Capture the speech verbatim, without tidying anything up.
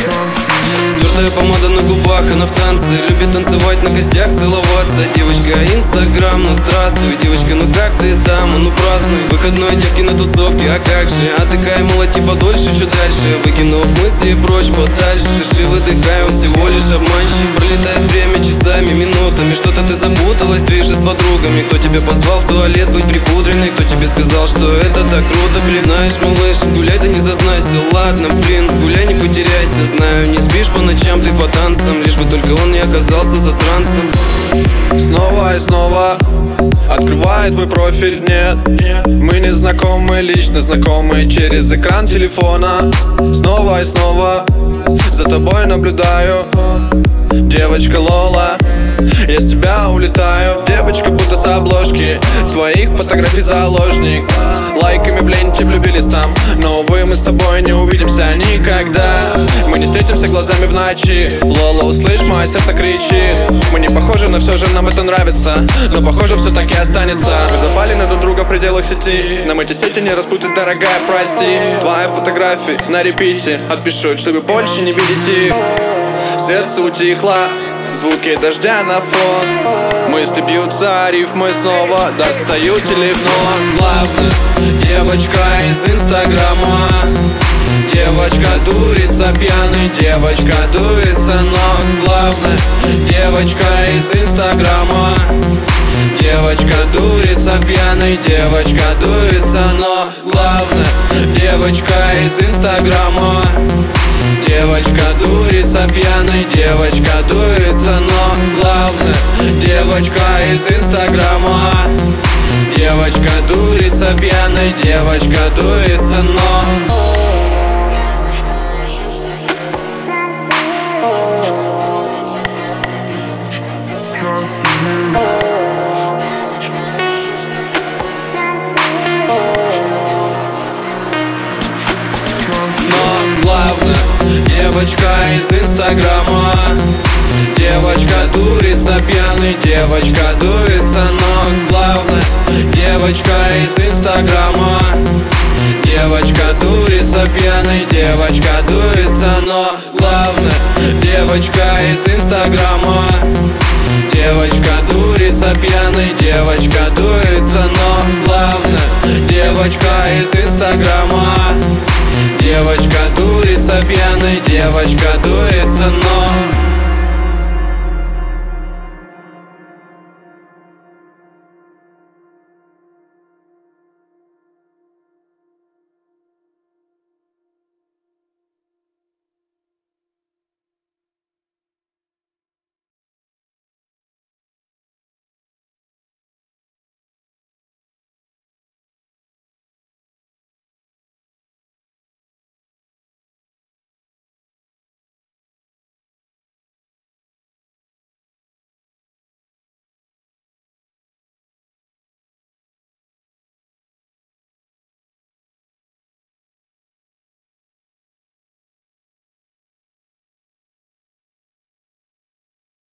Стертая помада на губах, она в танце. Любит танцевать, на костях целоваться. Девочка, инстаграм, ну здравствуй. Девочка, ну как ты там, ну празднуй. Выходной девки на тусовке, а как же? Отдыхай, молоти подольше, чуть дальше. Выкинув мысли прочь подальше. Дыши, выдыхай, он всего лишь обманщик. Пролетает время часами, минутами. Что-то ты запуталась, движешь с подругами. Кто тебя позвал в туалет быть припудренной? Кто тебе сказал, что это так круто, блин? Знаешь, малыш, гуляй, да не зазнайся. Ладно, блин, гуляй, не потеряйся. Знаю, не спишь по ночам ты по танцам, лишь бы только он не оказался засранцем. Снова и снова открывает твой профиль, нет. Мы не знакомы, лично знакомы через экран телефона. Снова и снова за тобой наблюдаю. Девочка Лола, я с тебя улетаю. Девочка будто с обложки твоих фотографий заложник. Лайками в ленте влюбились там, но, увы, мы с тобой не увидимся никогда. Мы не встретимся глазами в ночи. Лола, услышь, мое сердце кричит. Мы не похожи, но все же нам это нравится. Но похоже, все таки останется. Мы запали на друг друга в пределах сети. Нам эти сети не распутать, дорогая, прости. Твои фотографии на репите отпишу, чтобы больше не видеть их. Сердце утихло, звуки дождя на фон. Мысли бьются, рифмы снова достаю телефон. Главное, девочка из инстаграма. Девочка дурится пьяный, девочка дуется, но главное, девочка из инстаграма. Девочка дурится пьяный, девочка дуется, но главное, девочка из инстаграма. Девочка дурится пьяной, девочка дуется, но главное, девочка из инстаграма. Девочка дурится пьяной, девочка дуется, но... Девочка из инстаграма. Девочка дурится пьяный, девочка дуется, но главное, девочка из инстаграма. Девочка дурится пьяный, девочка дуется, но главное, девочка из инстаграма. Девочка дурится пьяный, девочка дуется, но главное, девочка из инстаграма. Девочка дурится пьяной, девочка дуется, но...